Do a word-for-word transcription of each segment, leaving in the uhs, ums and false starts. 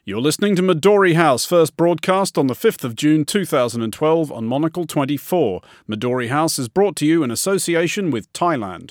You're listening to Midori House, first broadcast on the fifth of June two thousand twelve on Monocle twenty-four. Midori House is brought to you in association with Thailand.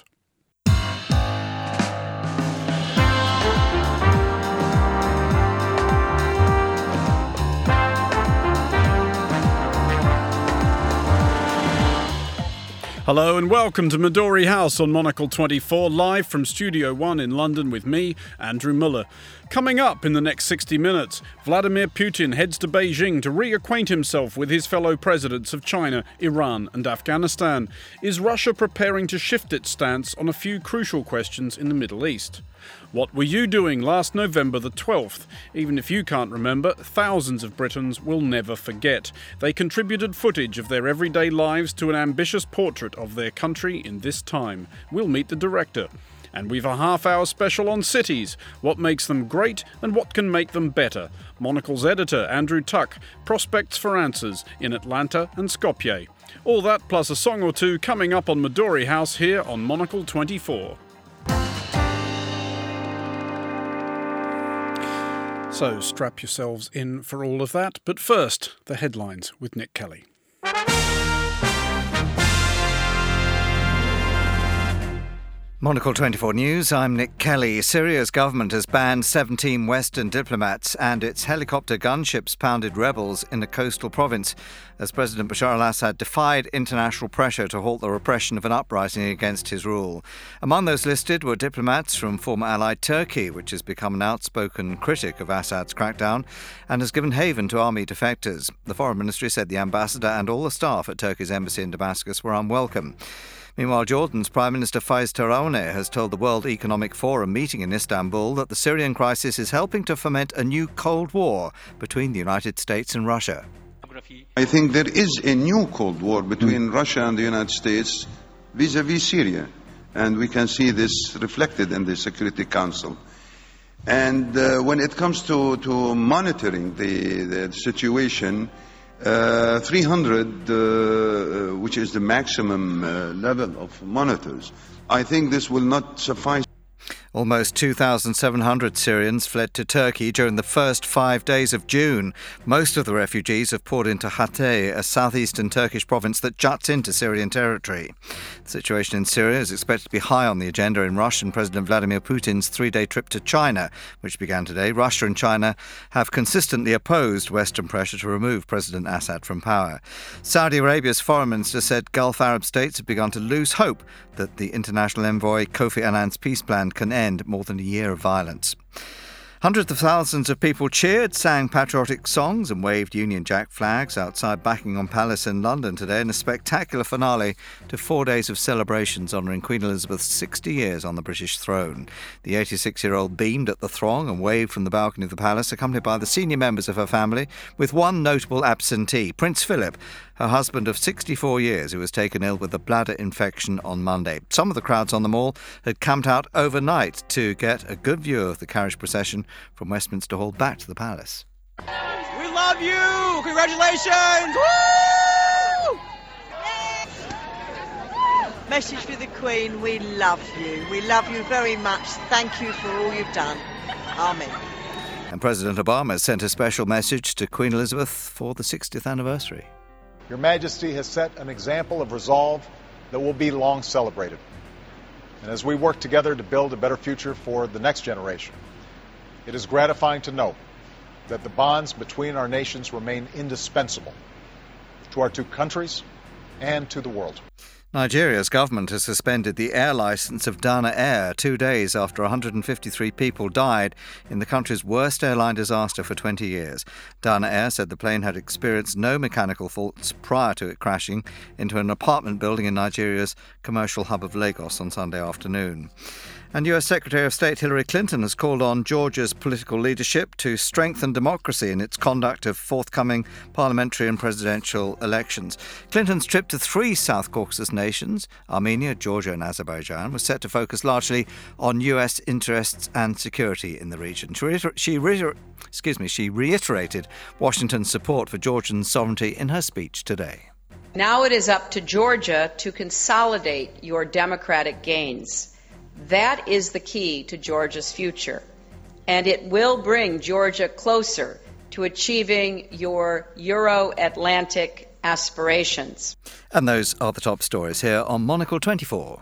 Hello and welcome to Midori House on Monocle twenty-four, live from Studio One in London with me, Andrew Muller. Coming up in the next sixty minutes, Vladimir Putin heads to Beijing to reacquaint himself with his fellow presidents of China, Iran and Afghanistan. Is Russia preparing to shift its stance on a few crucial questions in the Middle East? What were you doing last November the twelfth? Even if you can't remember, thousands of Britons will never forget. They contributed footage of their everyday lives to an ambitious portrait of their country in this time. We'll meet the director. And we've a half-hour special on cities, what makes them great and what can make them better. Monocle's editor, Andrew Tuck, prospects for answers in Atlanta and Skopje. All that plus a song or two coming up on Midori House here on Monocle twenty-four. So strap yourselves in for all of that. But first, the headlines with Nick Kelly. Monocle twenty-four News, I'm Nick Kelly. Syria's government has banned seventeen Western diplomats and its helicopter gunships pounded rebels in a coastal province as President Bashar al-Assad defied international pressure to halt the repression of an uprising against his rule. Among those listed were diplomats from former ally Turkey, which has become an outspoken critic of Assad's crackdown and has given haven to army defectors. The Foreign Ministry said the ambassador and all the staff at Turkey's embassy in Damascus were unwelcome. Meanwhile, Jordan's Prime Minister Faiz Tarawneh has told the World Economic Forum meeting in Istanbul that the Syrian crisis is helping to foment a new Cold War between the United States and Russia. I think there is a new Cold War between Russia and the United States vis-à-vis Syria, and we can see this reflected in the Security Council. And uh, when it comes to, to monitoring the, the situation, Uh, three hundred, uh, which is the maximum uh, level of monitors. I think this will not suffice. Almost two thousand seven hundred Syrians fled to Turkey during the first five days of June. Most of the refugees have poured into Hatay, a southeastern Turkish province that juts into Syrian territory. The situation in Syria is expected to be high on the agenda in Russian President Vladimir Putin's three-day trip to China, which began today. Russia and China have consistently opposed Western pressure to remove President Assad from power. Saudi Arabia's foreign minister said Gulf Arab states have begun to lose hope that the international envoy Kofi Annan's peace plan can end more than a year of violence. Hundreds of thousands of people cheered, sang patriotic songs and waved Union Jack flags outside Buckingham Palace in London today in a spectacular finale to four days of celebrations honouring Queen Elizabeth's sixty years on the British throne. The eighty-six-year-old beamed at the throng and waved from the balcony of the palace, accompanied by the senior members of her family, with one notable absentee, Prince Philip, her husband of sixty-four years, who was taken ill with a bladder infection on Monday. Some of the crowds on the Mall had camped out overnight to get a good view of the carriage procession from Westminster Hall back to the palace. We love you! Congratulations! Woo! Message for the Queen, we love you. We love you very much. Thank you for all you've done. Amen. And President Obama sent a special message to Queen Elizabeth for the sixtieth anniversary. Your Majesty has set an example of resolve that will be long celebrated. And as we work together to build a better future for the next generation, it is gratifying to note that the bonds between our nations remain indispensable to our two countries and to the world. Nigeria's government has suspended the air licence of Dana Air two days after one hundred fifty-three people died in the country's worst airline disaster for twenty years. Dana Air said the plane had experienced no mechanical faults prior to it crashing into an apartment building in Nigeria's commercial hub of Lagos on Sunday afternoon. And U S Secretary of State Hillary Clinton has called on Georgia's political leadership to strengthen democracy in its conduct of forthcoming parliamentary and presidential elections. Clinton's trip to three South Caucasus nations, Armenia, Georgia and Azerbaijan, was set to focus largely on U S interests and security in the region. She, reiter- she, reiter- excuse me, she reiterated Washington's support for Georgian sovereignty in her speech today. Now it is up to Georgia to consolidate your democratic gains. That is the key to Georgia's future. and it will bring Georgia closer to achieving your Euro-Atlantic aspirations. And those are the top stories here on Monocle twenty-four.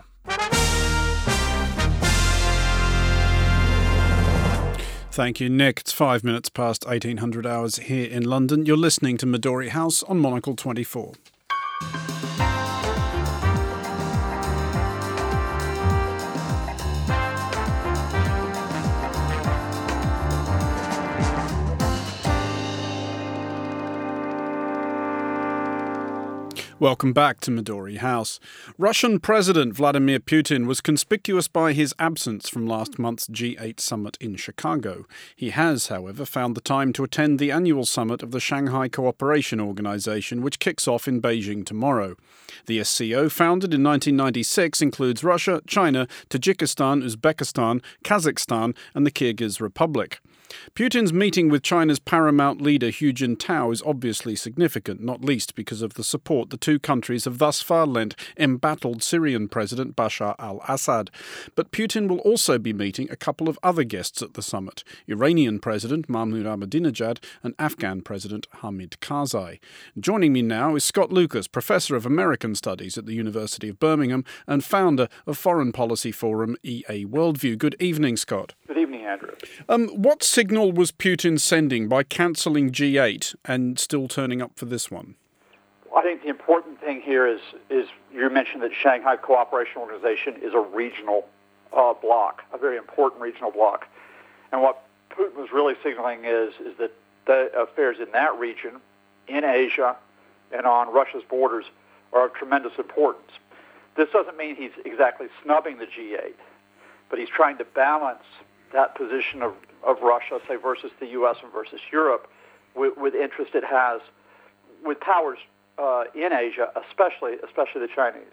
Thank you, Nick. It's five minutes past eighteen hundred hours here in London. You're listening to Midori House on Monocle twenty-four. Welcome back to Midori House. Russian President Vladimir Putin was conspicuous by his absence from last month's G eight summit in Chicago. He has, however, found the time to attend the annual summit of the Shanghai Cooperation Organization, which kicks off in Beijing tomorrow. The S C O, founded in nineteen ninety-six, includes Russia, China, Tajikistan, Uzbekistan, Kazakhstan and the Kyrgyz Republic. Putin's meeting with China's paramount leader Hu Jintao is obviously significant, not least because of the support the two countries have thus far lent embattled Syrian President Bashar al-Assad. But Putin will also be meeting a couple of other guests at the summit: Iranian President Mahmoud Ahmadinejad and Afghan President Hamid Karzai. Joining me now is Scott Lucas, Professor of American Studies at the University of Birmingham and founder of foreign policy forum E A Worldview. Good evening, Scott. Good evening, Andrew. Um, what signal was Putin sending by cancelling G eight and still turning up for this one? I think the important thing here is, is you mentioned that Shanghai Cooperation Organization is a regional uh, bloc, a very important regional bloc. And what Putin was really signaling is, is that the affairs in that region, in Asia, and on Russia's borders are of tremendous importance. This doesn't mean he's exactly snubbing the G eight, but he's trying to balance that position of, of Russia, say, versus the U S and versus Europe, with, with interest it has with powers uh, in Asia, especially especially the Chinese.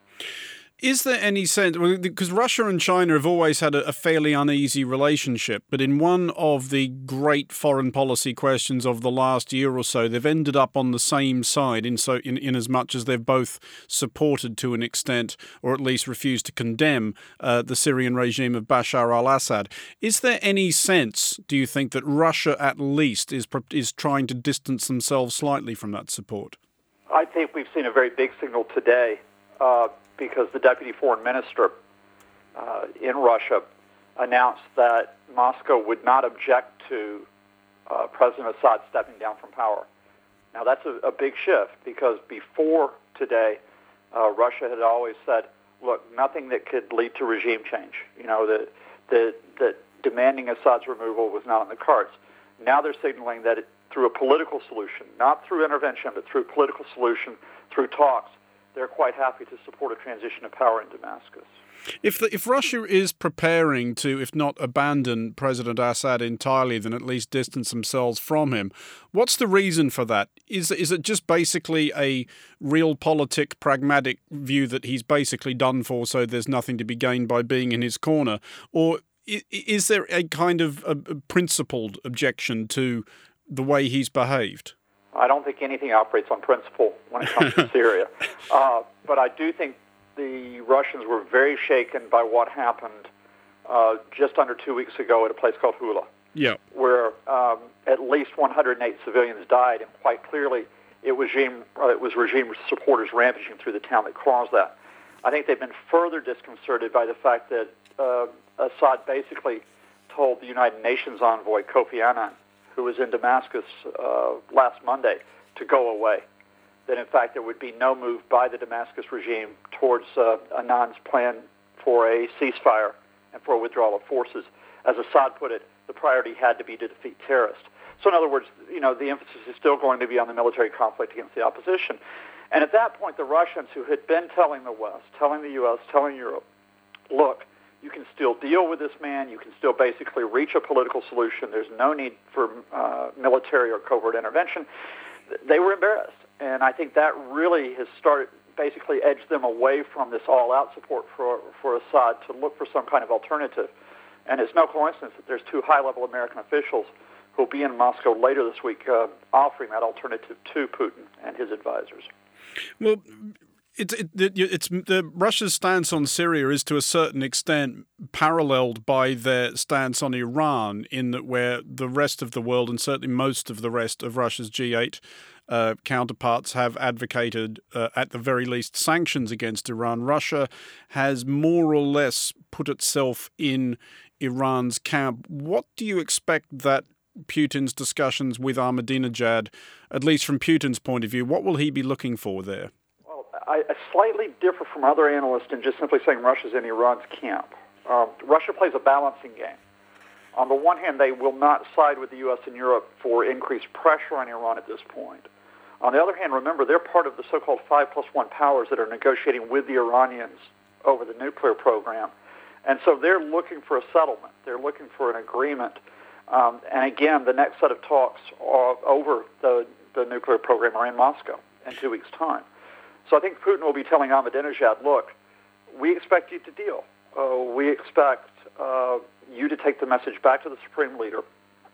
Is there any sense, because Russia and China have always had a, a fairly uneasy relationship, but in one of the great foreign policy questions of the last year or so, they've ended up on the same side in, so, in, in as much as they've both supported to an extent, or at least refused to condemn, uh, the Syrian regime of Bashar al-Assad. Is there any sense, do you think, that Russia at least is is trying to distance themselves slightly from that support? I think we've seen a very big signal today, uh, because the deputy foreign minister uh, in Russia announced that Moscow would not object to uh, President Assad stepping down from power. Now, that's a, a big shift, because before today, uh, Russia had always said, look, nothing that could lead to regime change. You know, that the, the demanding Assad's removal was not on the cards. Now they're signaling that it, through a political solution, not through intervention, but through political solution, through talks, they're quite happy to support a transition of power in Damascus. If the, if Russia is preparing to, if not abandon President Assad entirely, then at least distance themselves from him, what's the reason for that? Is is it just basically a realpolitik, pragmatic view that he's basically done for, so there's nothing to be gained by being in his corner? Or is there a kind of a principled objection to the way he's behaved? I don't think anything operates on principle when it comes to Syria. Uh, but I do think the Russians were very shaken by what happened uh, just under two weeks ago at a place called Hula, yeah. where um, at least one hundred eight civilians died, and quite clearly it was regime, uh, it was regime supporters rampaging through the town that caused that. I think they've been further disconcerted by the fact that uh, Assad basically told the United Nations envoy, Kofi Annan, who was in Damascus uh, last Monday, to go away. That, in fact, there would be no move by the Damascus regime towards uh, Annan's plan for a ceasefire and for a withdrawal of forces. As Assad put it, the priority had to be to defeat terrorists. So, in other words, you know, the emphasis is still going to be on the military conflict against the opposition. And at that point, the Russians, who had been telling the West, telling the U S, telling Europe, look, you can still deal with this man. You can still basically reach a political solution. There's no need for uh, military or covert intervention. They were embarrassed. And I think that really has started, basically edged them away from this all-out support for, for Assad to look for some kind of alternative. And it's no coincidence that there's two high-level American officials who will be in Moscow later this week uh, offering that alternative to Putin and his advisors. Well, It's it, it's the Russia's stance on Syria is to a certain extent paralleled by their stance on Iran, in that where the rest of the world, and certainly most of the rest of Russia's G eight uh, counterparts, have advocated, uh, at the very least, sanctions against Iran. Russia has more or less put itself in Iran's camp. What do you expect that Putin's discussions with Ahmadinejad, at least from Putin's point of view, what will he be looking for there? I, I slightly differ from other analysts in just simply saying Russia's in Iran's camp. Um, Russia plays a balancing game. On the one hand, they will not side with the U S and Europe for increased pressure on Iran at this point. On the other hand, remember, they're part of the so-called five plus one powers that are negotiating with the Iranians over the nuclear program. And so they're looking for a settlement. They're looking for an agreement. Um, and again, the next set of talks are over the, the nuclear program are in Moscow in two weeks' time. So I think Putin will be telling Ahmadinejad, look, we expect you to deal. Uh, we expect uh, you to take the message back to the Supreme Leader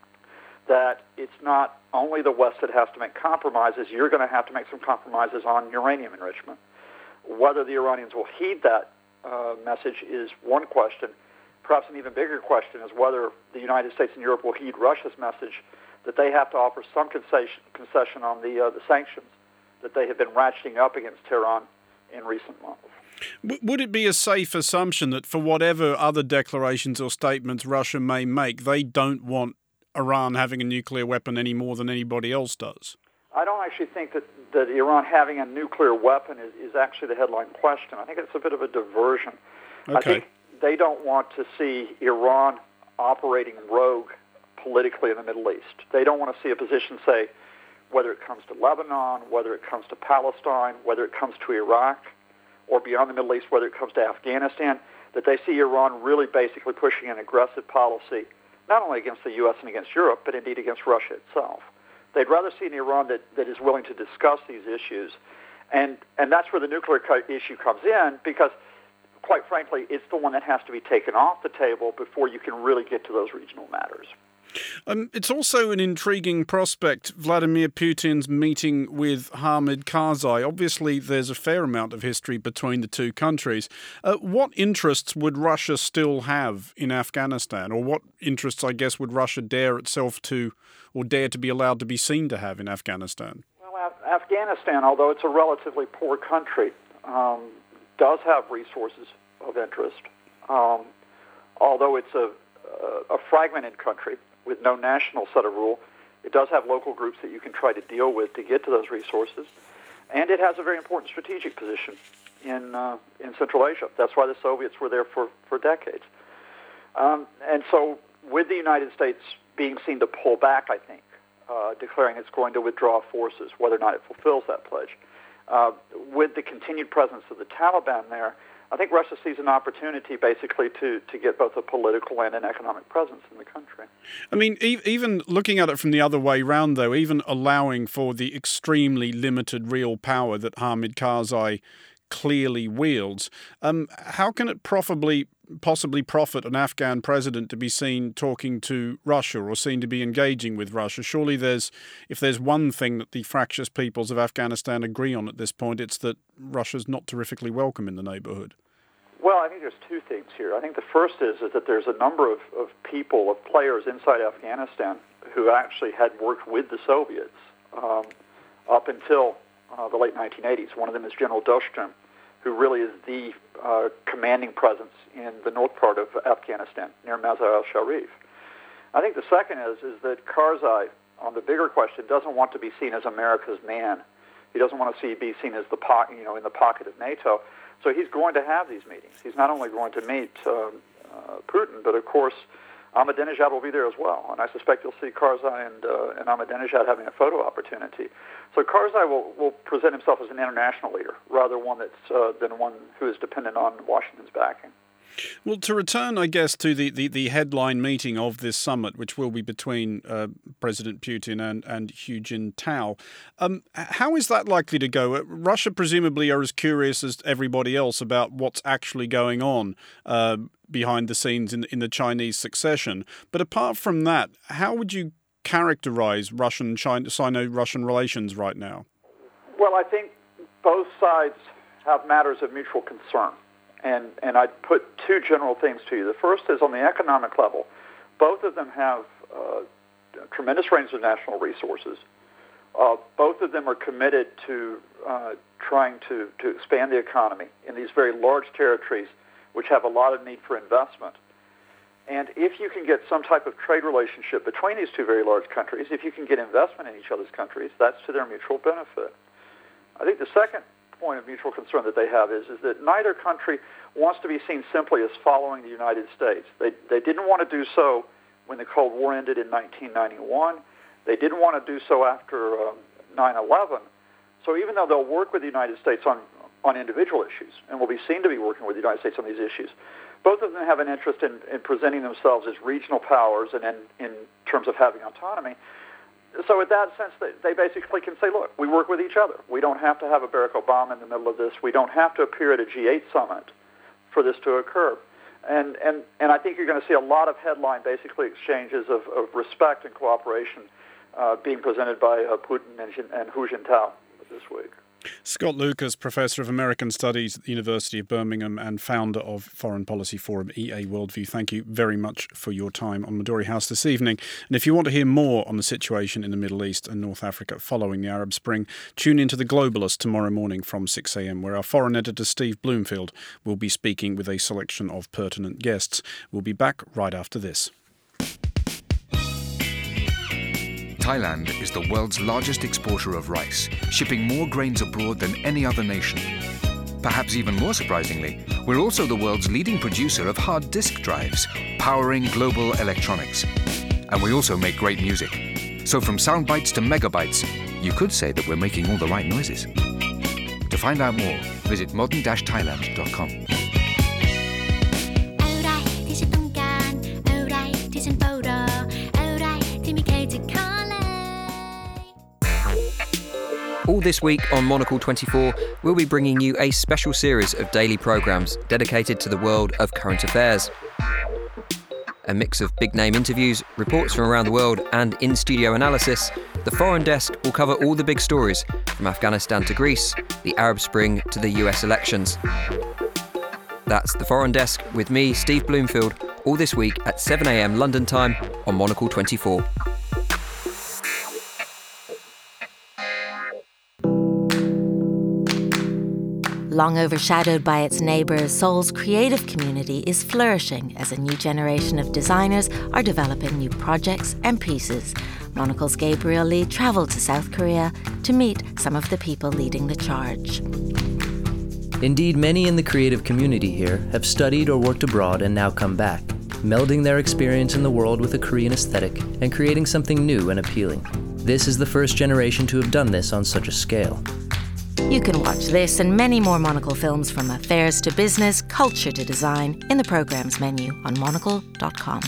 that it's not only the West that has to make compromises, you're going to have to make some compromises on uranium enrichment. Whether the Iranians will heed that uh, message is one question. Perhaps an even bigger question is whether the United States and Europe will heed Russia's message that they have to offer some concession, concession on the, uh, the sanctions that they have been ratcheting up against Tehran in recent months. Would it be a safe assumption that for whatever other declarations or statements Russia may make, they don't want Iran having a nuclear weapon any more than anybody else does? I don't actually think that, that Iran having a nuclear weapon is, is actually the headline question. I think it's a bit of a diversion. Okay. I think they don't want to see Iran operating rogue politically in the Middle East. They don't want to see a position, say, whether it comes to Lebanon, whether it comes to Palestine, whether it comes to Iraq, or beyond the Middle East, whether it comes to Afghanistan, that they see Iran really basically pushing an aggressive policy, not only against the U S and against Europe, but indeed against Russia itself. They'd rather see an Iran that, that is willing to discuss these issues. And, and that's where the nuclear issue comes in, because, quite frankly, it's the one that has to be taken off the table before you can really get to those regional matters. Um, it's also an intriguing prospect, Vladimir Putin's meeting with Hamid Karzai. Obviously, there's a fair amount of history between the two countries. Uh, what interests would Russia still have in Afghanistan? Or what interests, I guess, would Russia dare itself to, or dare to be allowed to be seen to have in Afghanistan? Well, Af- Afghanistan, although it's a relatively poor country, um, does have resources of interest. Um, although it's a, a, a fragmented country with no national set of rule, it does have local groups that you can try to deal with to get to those resources, and it has a very important strategic position in uh, in Central Asia. That's why the Soviets were there for, for decades. Um, and so with the United States being seen to pull back, I think, uh, declaring it's going to withdraw forces, whether or not it fulfills that pledge, uh, with the continued presence of the Taliban there, I think Russia sees an opportunity basically to, to get both a political and an economic presence in the country. I mean, e- even looking at it from the other way round, though, even allowing for the extremely limited real power that Hamid Karzai clearly wields, um, how can it possibly, possibly profit an Afghan president to be seen talking to Russia or seen to be engaging with Russia? Surely there's, if there's one thing that the fractious peoples of Afghanistan agree on at this point, it's that Russia's not terrifically welcome in the neighborhood. Well, I think there's two things here. I think the first is, is that there's a number of, of people, of players inside Afghanistan who actually had worked with the Soviets um, up until uh, the late nineteen eighties. One of them is General Dostum, who really is the uh, commanding presence in the north part of Afghanistan, near Mazar-al-Sharif. I think the second is, is that Karzai, on the bigger question, doesn't want to be seen as America's man. He doesn't want to see, be seen as the po- you know, in the pocket of NATO. So he's going to have these meetings. He's not only going to meet uh, uh, Putin, but of course Ahmadinejad will be there as well. And I suspect you'll see Karzai and, uh, and Ahmadinejad having a photo opportunity. So Karzai will, will present himself as an international leader, rather one that's uh, than one who is dependent on Washington's backing. Well, to return, I guess, to the, the, the headline meeting of this summit, which will be between uh, President Putin and, and Hu Jintao, um, how is that likely to go? Russia presumably are as curious as everybody else about what's actually going on uh, behind the scenes in, in the Chinese succession. But apart from that, how would you characterize Russian-China, Sino-Russian relations right now? Well, I think both sides have matters of mutual concern. And, and I'd put two general things to you. The first is on the economic level. Both of them have uh, tremendous range of national resources. Uh, both of them are committed to uh, trying to, to expand the economy in these very large territories which have a lot of need for investment. And if you can get some type of trade relationship between these two very large countries, if you can get investment in each other's countries, that's to their mutual benefit. I think the second point of mutual concern that they have is, is that neither country wants to be seen simply as following the United States. They, they didn't want to do so when the Cold War ended in nineteen ninety-one. They didn't want to do so after um, nine eleven. So even though they'll work with the United States on, on individual issues, and will be seen to be working with the United States on these issues, both of them have an interest in, in presenting themselves as regional powers and in, in terms of having autonomy. So in that sense, they, they basically can say, look, we work with each other. We don't have to have a Barack Obama in the middle of this. We don't have to appear at a G eight summit for this to occur. And, and, and I think you're going to see a lot of headline, basically, exchanges of, of respect and cooperation uh, being presented by uh, Putin and, and Hu Jintao this week. Scott Lucas, Professor of American Studies at the University of Birmingham and founder of Foreign Policy Forum E A Worldview. Thank you very much for your time on Midori House this evening. And if you want to hear more on the situation in the Middle East and North Africa following the Arab Spring, tune into The Globalist tomorrow morning from six a.m, where our foreign editor Steve Bloomfield will be speaking with a selection of pertinent guests. We'll be back right after this. Thailand is the world's largest exporter of rice, shipping more grains abroad than any other nation. Perhaps even more surprisingly, we're also the world's leading producer of hard disk drives, powering global electronics. And we also make great music. So from sound bites to megabytes, you could say that we're making all the right noises. To find out more, visit modern dash thailand dot com. All this week on Monocle twenty-four, we'll be bringing you a special series of daily programmes dedicated to the world of current affairs. A mix of big-name interviews, reports from around the world and in-studio analysis, the Foreign Desk will cover all the big stories, from Afghanistan to Greece, the Arab Spring to the U S elections. That's the Foreign Desk with me, Steve Bloomfield, all this week at seven a.m. London time on Monocle twenty-four. Long overshadowed by its neighbours, Seoul's creative community is flourishing as a new generation of designers are developing new projects and pieces. Monocle's Gabriel Lee travelled to South Korea to meet some of the people leading the charge. Indeed, many in the creative community here have studied or worked abroad and now come back, melding their experience in the world with a Korean aesthetic and creating something new and appealing. This is the first generation to have done this on such a scale. You can watch this and many more Monocle films, from affairs to business, culture to design, in the programmes menu on monocle dot com.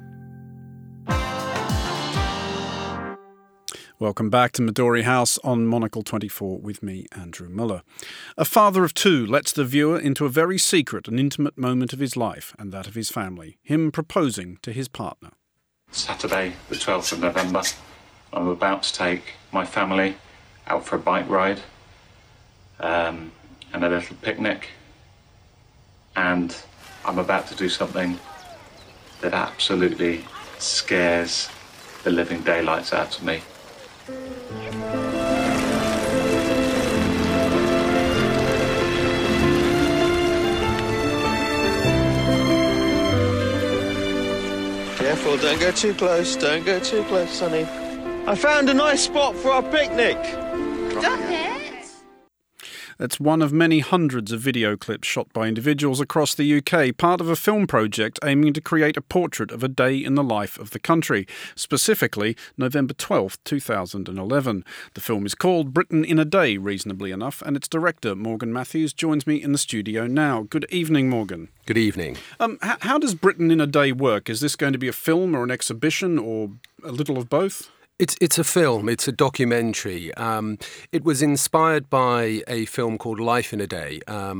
Welcome back to Midori House on Monocle twenty-four with me, Andrew Muller. A father of two lets the viewer into a very secret and intimate moment of his life and that of his family, him proposing to his partner. Saturday, the twelfth of November, I'm about to take my family out for a bike ride. Um, and a little picnic, and I'm about to do something that absolutely scares the living daylights out of me. Careful, don't go too close, don't go too close, Sonny. I found a nice spot for our picnic. Stop it! It's one of many hundreds of video clips shot by individuals across the U K, part of a film project aiming to create a portrait of a day in the life of the country, specifically November twelfth, two thousand eleven. The film is called Britain in a Day, reasonably enough, and its director, Morgan Matthews, joins me in the studio now. Good evening, Morgan. Good evening. Um, h- how does Britain in a Day work? Is this going to be a film or an exhibition or a little of both? It's it's a film, it's a documentary. Um, it was inspired by a film called Life in a Day, um,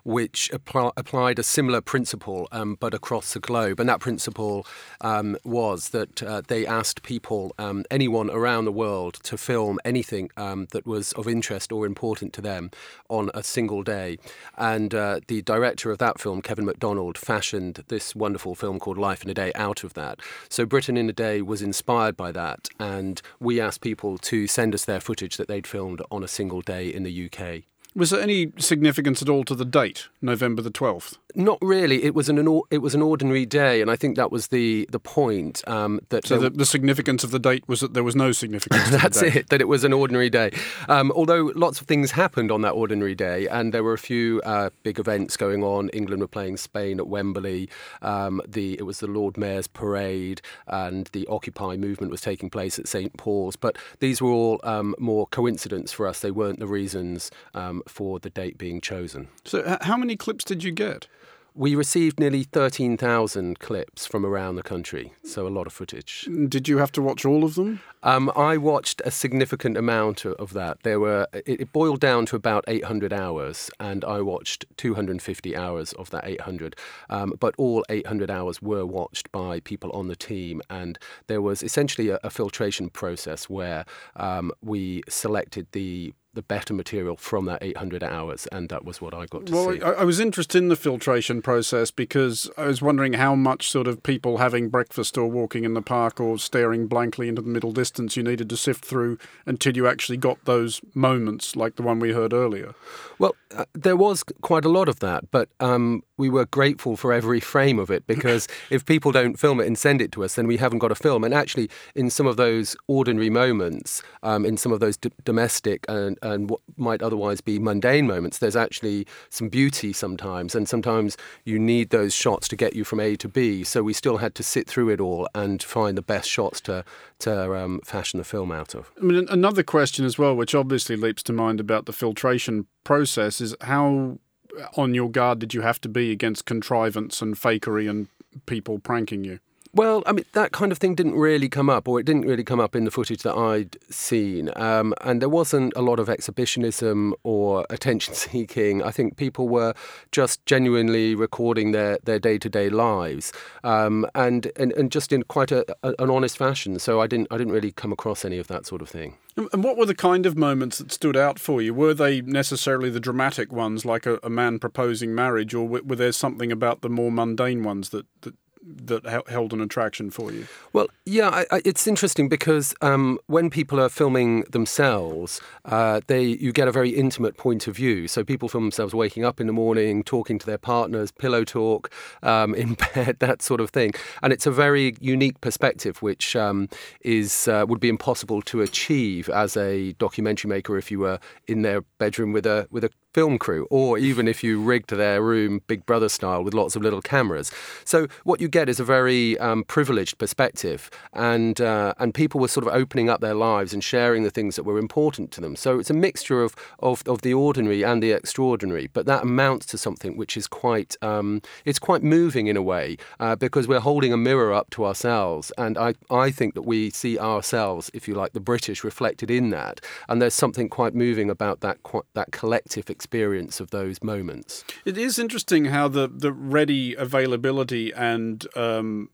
which apply, applied a similar principle, um, but across the globe. And that principle um, was that uh, they asked people, um, anyone around the world, to film anything um, that was of interest or important to them on a single day. And uh, the director of that film, Kevin MacDonald, fashioned this wonderful film called Life in a Day out of that. So Britain in a Day was inspired by that, and we asked people to send us their footage that they'd filmed on a single day in the U K. Was there any significance at all to the date, November the twelfth? Not really. It was an it was an ordinary day, and I think that was the the point. Um, that so the, the significance of the date was that there was no significance. That's to the date. it. That it was an ordinary day. Um, although lots of things happened on that ordinary day, and there were a few uh, big events going on. England were playing Spain at Wembley. Um, the it was the Lord Mayor's parade, and the Occupy movement was taking place at Saint Paul's. But these were all um, more coincidence for us. They weren't the reasons Um, for the date being chosen. So h- how many clips did you get? We received nearly thirteen thousand clips from around the country, so a lot of footage. Did you have to watch all of them? Um, I watched a significant amount of that. There were it, it boiled down to about eight hundred hours, and I watched two hundred fifty hours of that eight hundred. Um, but all eight hundred hours were watched by people on the team, and there was essentially a, a filtration process where um, we selected the the better material from that eight hundred hours, and that was what I got to well, see. Well, I, I was interested in the filtration process because I was wondering how much sort of people having breakfast or walking in the park or staring blankly into the middle distance you needed to sift through until you actually got those moments like the one we heard earlier. Well, uh, there was quite a lot of that, but um, we were grateful for every frame of it, because if people don't film it and send it to us, then we haven't got a film. And actually, in some of those ordinary moments, um, in some of those d- domestic and and what might otherwise be mundane moments, there's actually some beauty sometimes, and sometimes you need those shots to get you from A to B. So we still had to sit through it all and find the best shots to to um, fashion the film out of. I mean, another question as well, which obviously leaps to mind about the filtration process, is how on your guard did you have to be against contrivance and fakery and people pranking you? Well, I mean, that kind of thing didn't really come up, or it didn't really come up in the footage that I'd seen. Um, and there wasn't a lot of exhibitionism or attention-seeking. I think people were just genuinely recording their, their day-to-day lives, um, and, and and just in quite a, a, an honest fashion. So I didn't I didn't really come across any of that sort of thing. And what were the kind of moments that stood out for you? Were they necessarily the dramatic ones, like a, a man proposing marriage, or were, were there something about the more mundane ones that, that that held an attraction for you? Well, yeah, I, I, it's interesting because um, when people are filming themselves, uh, they you get a very intimate point of view. So people film themselves waking up in the morning, talking to their partners, pillow talk, um, in bed, that sort of thing. And it's a very unique perspective, which um, is uh, would be impossible to achieve as a documentary maker if you were in their bedroom with a with a film crew, or even if you rigged their room Big Brother style with lots of little cameras. So what you get is a very um, privileged perspective, and uh, and people were sort of opening up their lives and sharing the things that were important to them. So it's a mixture of of, of the ordinary and the extraordinary, but that amounts to something which is quite um, it's quite moving in a way, uh, because we're holding a mirror up to ourselves, and I I think that we see ourselves, if you like, the British reflected in that, and there's something quite moving about that that collective experience. experience of those moments. It is interesting how the, the ready availability and um,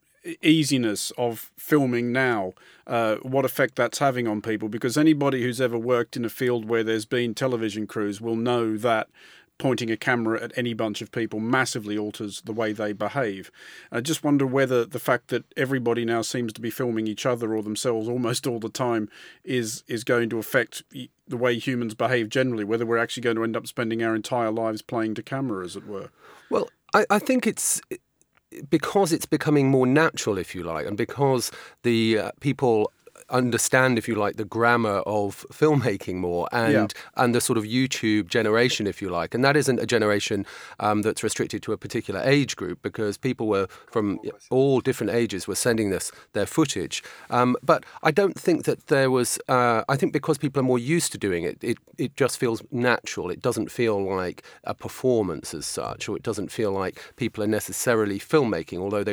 easiness of filming now, uh, what effect that's having on people, because anybody who's ever worked in a field where there's been television crews will know that pointing a camera at any bunch of people massively alters the way they behave. I just wonder whether the fact that everybody now seems to be filming each other or themselves almost all the time is is going to affect the way humans behave generally, whether we're actually going to end up spending our entire lives playing to camera, as it were. Well, I, I think it's because it's becoming more natural, if you like, and because the uh, people understand, if you like, the grammar of filmmaking more, and yeah. and the sort of YouTube generation, if you like. And that isn't a generation um, that's restricted to a particular age group, because people were from all different ages were sending this their footage. Um, but I don't think that there was, uh, I think because people are more used to doing it, it, it just feels natural. It doesn't feel like a performance as such, or it doesn't feel like people are necessarily filmmaking, although they might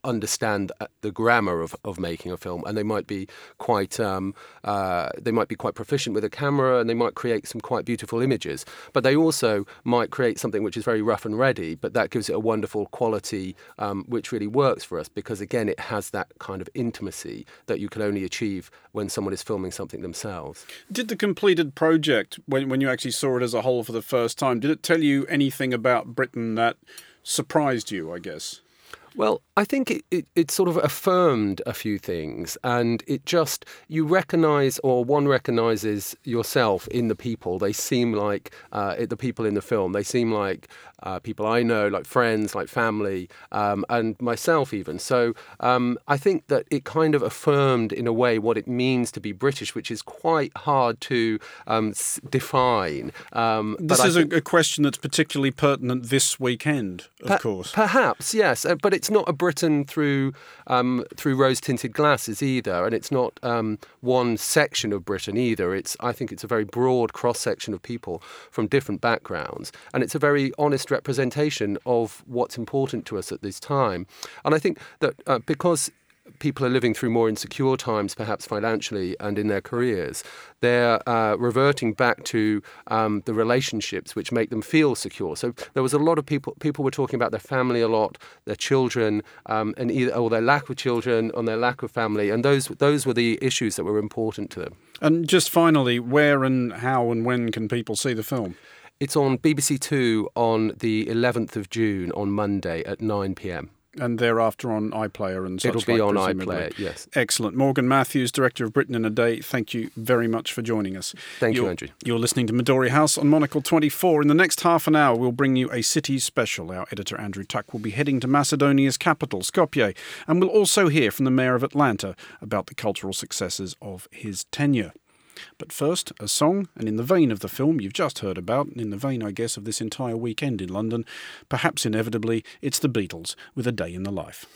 understand the grammar of, of making a film, and they might be quite um, uh, they might be quite proficient with a camera, and they might create some quite beautiful images. But they also might create something which is very rough and ready, but that gives it a wonderful quality, um, which really works for us because, again, it has that kind of intimacy that you can only achieve when someone is filming something themselves. Did the completed project, when when you actually saw it as a whole for the first time, did it tell you anything about Britain that surprised you, I guess? Well, I think it, it, it sort of affirmed a few things, and it just, you recognise, or one recognises yourself in the people. They seem like, uh, the people in the film, they seem like uh, people I know, like friends, like family, um, and myself even. So um, I think that it kind of affirmed in a way what it means to be British, which is quite hard to um, s- define. Um, this but is I think, a, a question that's particularly pertinent this weekend, of per- course. Perhaps, yes, uh, but it's not a Britain through um, through rose-tinted glasses either, and it's not um, one section of Britain either. It's I think it's a very broad cross-section of people from different backgrounds, and it's a very honest representation of what's important to us at this time. And I think that uh, because people are living through more insecure times, perhaps financially and in their careers, they're uh, reverting back to um, the relationships which make them feel secure. So there was a lot of people, people were talking about their family a lot, their children, um, and either, or their lack of children, or their lack of family, and those those were the issues that were important to them. And just finally, where and how and when can people see the film? It's on B B C Two on the eleventh of June on Monday at nine p.m. And thereafter on iPlayer and such. It'll be like, on presumably. iPlayer, yes. Excellent. Morgan Matthews, Director of Britain in a Day, thank you very much for joining us. Thank you're, you, Andrew. You're listening to Midori House on Monocle twenty-four. In the next half an hour, we'll bring you a Cities special. Our editor, Andrew Tuck, will be heading to Macedonia's capital, Skopje, and we'll also hear from the Mayor of Atlanta about the cultural successes of his tenure. But first, a song, and in the vein of the film you've just heard about, and in the vein, I guess, of this entire weekend in London, perhaps inevitably, it's the Beatles with A Day in the Life.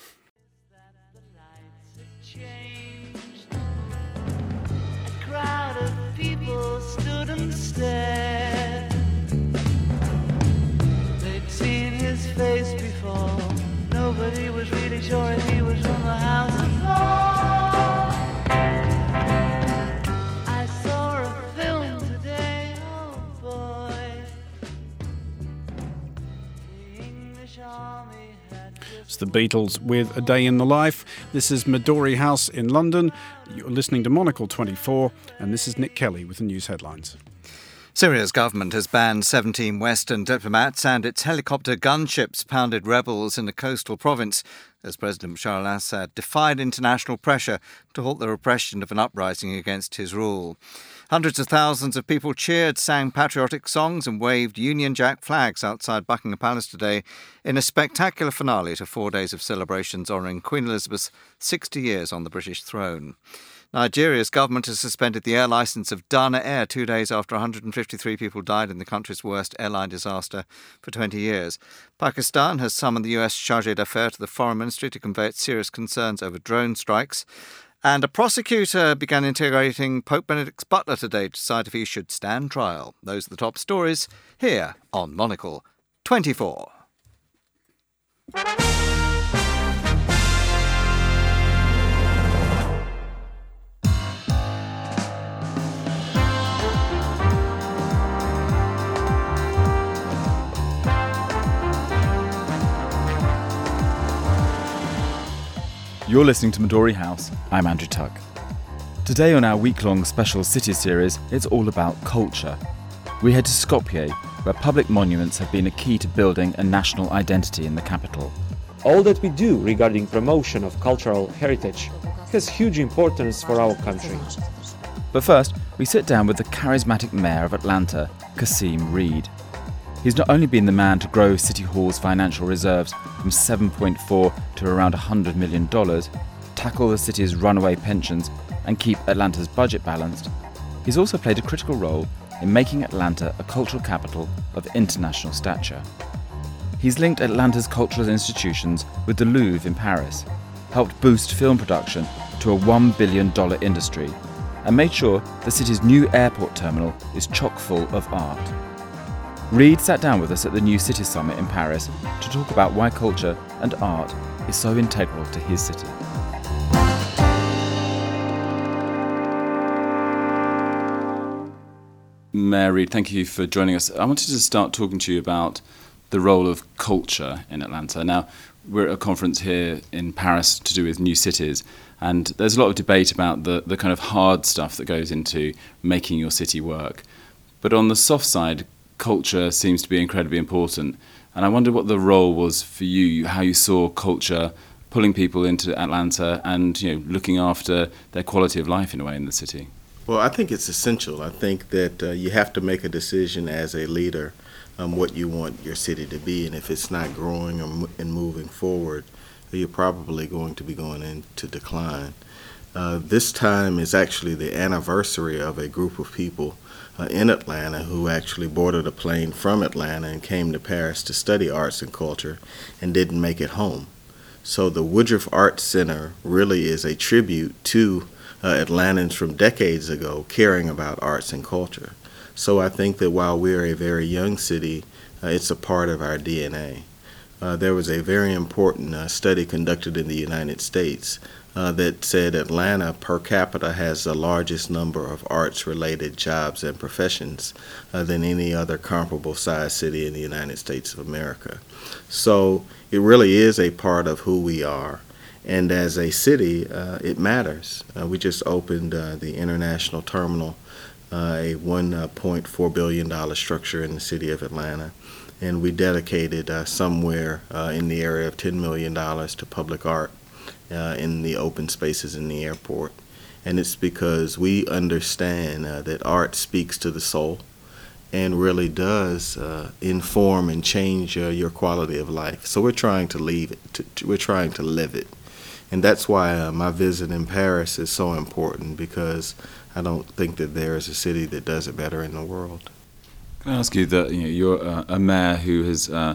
A crowd of people stood and stared. They'd seen his face before. Nobody was really sure if he was from the House of Lords. It's the Beatles with A Day in the Life. This is Midori House in London. You're listening to Monocle twenty-four, and this is Nick Kelly with the news headlines. Syria's government has banned seventeen Western diplomats, and its helicopter gunships pounded rebels in the coastal province as President Bashar al-Assad defied international pressure to halt the repression of an uprising against his rule. Hundreds of thousands of people cheered, sang patriotic songs and waved Union Jack flags outside Buckingham Palace today in a spectacular finale to four days of celebrations honouring Queen Elizabeth's sixty years on the British throne. Nigeria's government has suspended the air licence of Dana Air two days after one hundred fifty-three people died in the country's worst airline disaster for twenty years. Pakistan has summoned the U S Chargé d'Affaires to the Foreign Ministry to convey its serious concerns over drone strikes. And a prosecutor began interrogating Pope Benedict's butler today to decide if he should stand trial. Those are the top stories here on Monocle twenty-four. You're listening to Midori House. I'm Andrew Tuck. Today on our week-long special city series, it's all about culture. We head to Skopje, where public monuments have been a key to building a national identity in the capital. All that we do regarding promotion of cultural heritage has huge importance for our country. But first, we sit down with the charismatic mayor of Atlanta, Kasim Reed. He's not only been the man to grow City Hall's financial reserves from seven point four to around one hundred million dollars, tackle the city's runaway pensions, and keep Atlanta's budget balanced, he's also played a critical role in making Atlanta a cultural capital of international stature. He's linked Atlanta's cultural institutions with the Louvre in Paris, helped boost film production to a one billion dollars industry, and made sure the city's new airport terminal is chock full of art. Reed sat down with us at the New City Summit in Paris to talk about why culture and art is so integral to his city. Mayor Reed, thank you for joining us. I wanted to start talking to you about the role of culture in Atlanta. Now, we're at a conference here in Paris to do with new cities, and there's a lot of debate about the, the kind of hard stuff that goes into making your city work. But on the soft side, culture seems to be incredibly important. And I wonder what the role was for you, how you saw culture pulling people into Atlanta and, you know, looking after their quality of life in a way in the city. Well, I think it's essential. I think that uh, you have to make a decision as a leader um, what you want your city to be, and if it's not growing or mo- and moving forward, you're probably going to be going into decline. Uh, this time is actually the anniversary of a group of people uh, in Atlanta who actually boarded a plane from Atlanta and came to Paris to study arts and culture and didn't make it home. So the Woodruff Arts Center really is a tribute to Uh, Atlantans from decades ago caring about arts and culture. So I think that while we're a very young city, uh, it's a part of our D N A. Uh, there was a very important uh, study conducted in the United States uh, that said Atlanta per capita has the largest number of arts-related jobs and professions uh, than any other comparable size city in the United States of America. So it really is a part of who we are. And as a city, uh, it matters. Uh, we just opened uh, the International Terminal, uh, a one point four billion dollars structure in the city of Atlanta. And we dedicated uh, somewhere uh, in the area of ten million dollars to public art uh, in the open spaces in the airport. And it's because we understand uh, that art speaks to the soul and really does uh, inform and change uh, your quality of life. So we're trying to leave it. To, to, we're trying to live it. And that's why uh, my visit in Paris is so important, because I don't think that there is a city that does it better in the world. Can I ask you that, you know, you're uh, a mayor who has uh,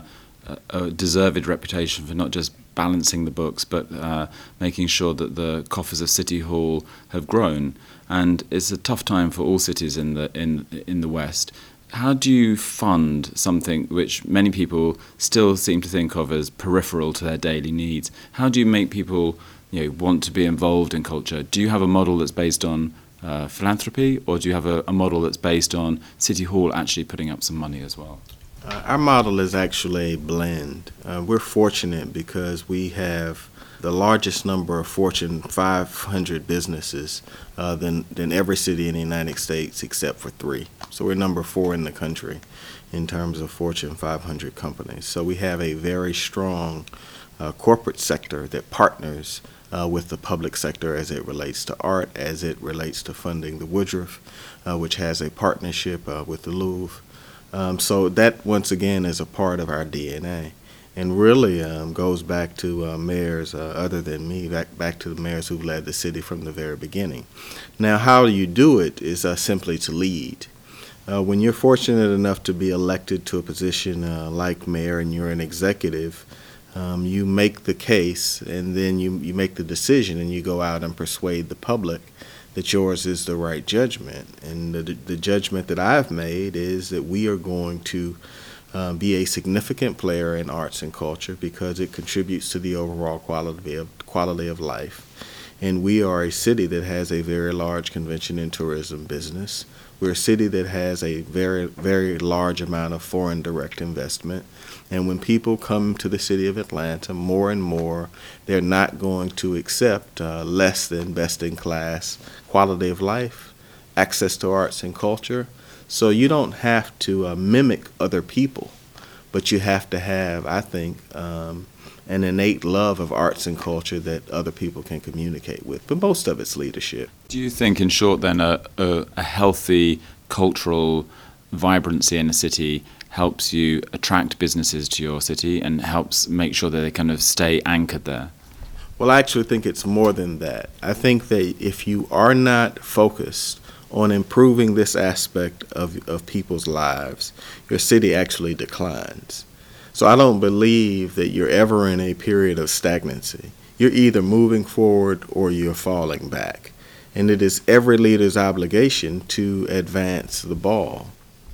a deserved reputation for not just balancing the books, but uh, making sure that the coffers of City Hall have grown. And it's a tough time for all cities in the in in the West. How do you fund something which many people still seem to think of as peripheral to their daily needs? How do you make people, you know, want to be involved in culture? Do you have a model that's based on uh, philanthropy, or do you have a, a model that's based on City Hall actually putting up some money as well? Uh, our model is actually a blend. Uh, we're fortunate because we have the largest number of Fortune five hundred businesses uh, than, than every city in the United States except for three. So we're number four in the country in terms of Fortune five hundred companies. So we have a very strong uh, corporate sector that partners uh, with the public sector as it relates to art, as it relates to funding the Woodruff, uh, which has a partnership uh, with the Louvre. Um, so that, once again, is a part of our D N A. And really um, goes back to uh, mayors uh, other than me, back, back to the mayors who've led the city from the very beginning. Now, how you do it is uh, simply to lead. Uh, when you're fortunate enough to be elected to a position uh, like mayor and you're an executive, um, you make the case and then you, you make the decision and you go out and persuade the public that yours is the right judgment. And the, the judgment that I've made is that we are going to Uh, be a significant player in arts and culture because it contributes to the overall quality of quality of life. And we are a city that has a very large convention and tourism business. We're a city that has a very, very large amount of foreign direct investment. And when people come to the city of Atlanta, more and more, they're not going to accept uh, less than best-in-class quality of life, access to arts and culture. So you don't have to uh, mimic other people, but you have to have, I think, um, an innate love of arts and culture that other people can communicate with. But most of it's leadership. Do you think, in short, then, a, a, a healthy cultural vibrancy in a city helps you attract businesses to your city and helps make sure that they kind of stay anchored there? Well, I actually think it's more than that. I think that if you are not focused on improving this aspect of, of people's lives, your city actually declines. So I don't believe that you're ever in a period of stagnancy. You're either moving forward or you're falling back. And it is every leader's obligation to advance the ball.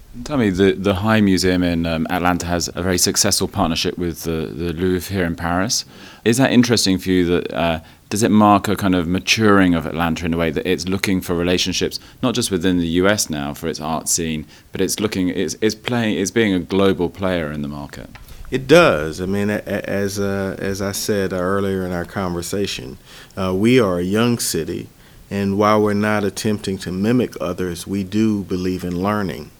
Tell me, the, the High Museum in um, Atlanta has a very successful partnership with the, the Louvre here in Paris. Is that interesting for you? That uh, does it mark a kind of maturing of Atlanta in a way that it's looking for relationships, not just within the U S now for its art scene, but it's looking, it's, it's playing, it's being a global player in the market? It does. I mean, as uh, as I said earlier in our conversation, uh, we are a young city, and while we're not attempting to mimic others, we do believe in learning.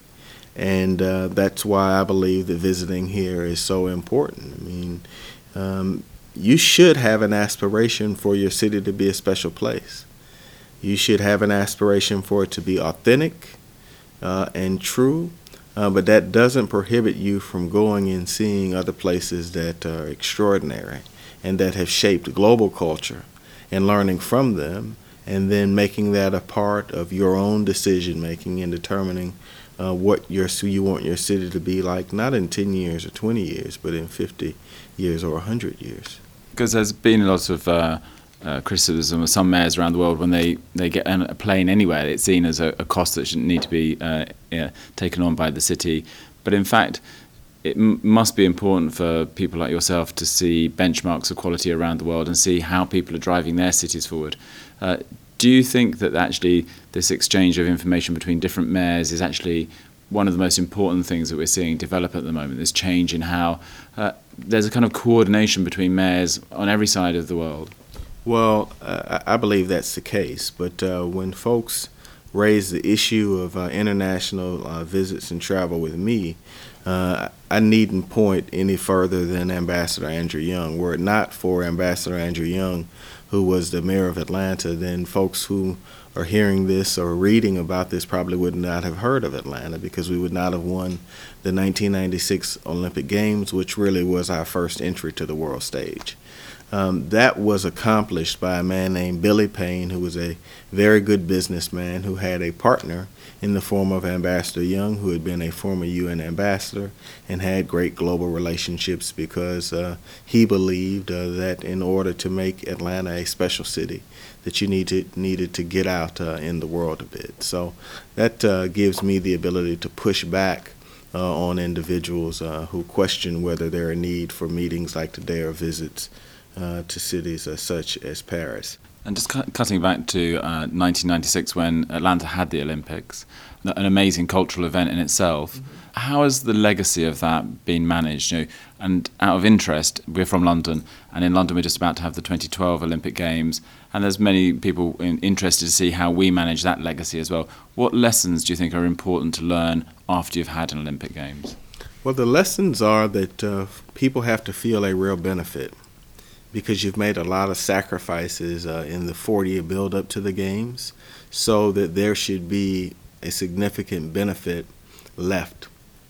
And uh, that's why I believe that visiting here is so important. I mean, um, you should have an aspiration for your city to be a special place. You should have an aspiration for it to be authentic uh, and true, uh, but that doesn't prohibit you from going and seeing other places that are extraordinary and that have shaped global culture and learning from them, and then making that a part of your own decision making and determining Uh, what your you want your city to be like, not in ten years or twenty years, but in fifty years or one hundred years. Because there's been a lot of uh, uh, criticism of some mayors around the world when they, they get a plane anywhere. It's seen as a, a cost that shouldn't need to be uh, yeah, taken on by the city. But in fact, it m- must be important for people like yourself to see benchmarks of quality around the world and see how people are driving their cities forward. Uh, Do you think that actually this exchange of information between different mayors is actually one of the most important things that we're seeing develop at the moment, this change in how uh, there's a kind of coordination between mayors on every side of the world? Well, uh, I believe that's the case, but uh, when folks raise the issue of uh, international uh, visits and travel with me, uh, I needn't point any further than Ambassador Andrew Young. Were it not for Ambassador Andrew Young, who was the mayor of Atlanta, then folks who are hearing this or reading about this probably would not have heard of Atlanta, because we would not have won the nineteen ninety-six Olympic Games, which really was our first entry to the world stage. Um, that was accomplished by a man named Billy Payne, who was a very good businessman who had a partner in the form of Ambassador Young, who had been a former U N ambassador and had great global relationships, because uh, he believed uh, that in order to make Atlanta a special city, that you need to, needed to get out uh, in the world a bit. So that uh, gives me the ability to push back uh, on individuals uh, who question whether there are need for meetings like today or visits Uh, to cities uh, such as Paris. And just cu- cutting back to uh, nineteen ninety-six, when Atlanta had the Olympics, an amazing cultural event in itself. Mm-hmm. How has the legacy of that been managed? You know, and out of interest, we're from London, and in London we're just about to have the twenty twelve Olympic Games, and there's many people in, interested to see how we manage that legacy as well. What lessons do you think are important to learn after you've had an Olympic Games? Well, the lessons are that uh, people have to feel a real benefit, because you've made a lot of sacrifices uh, in the forty-year build-up to the Games, so that there should be a significant benefit left.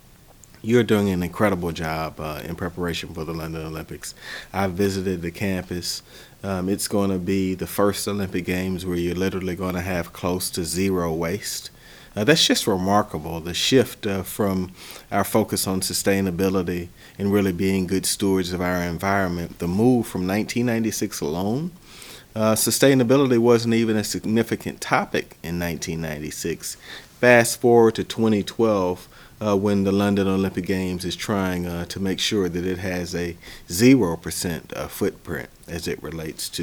You're doing an incredible job uh, in preparation for the London Olympics. I've visited the campus. Um, it's going to be the first Olympic Games where you're literally going to have close to zero waste. Uh, that's just remarkable, the shift uh, from our focus on sustainability and really being good stewards of our environment. The move from nineteen ninety-six alone, uh, sustainability wasn't even a significant topic in nineteen ninety-six. Fast forward to twenty twelve, uh, when the London Olympic Games is trying uh, to make sure that it has a zero percent uh, footprint as it relates to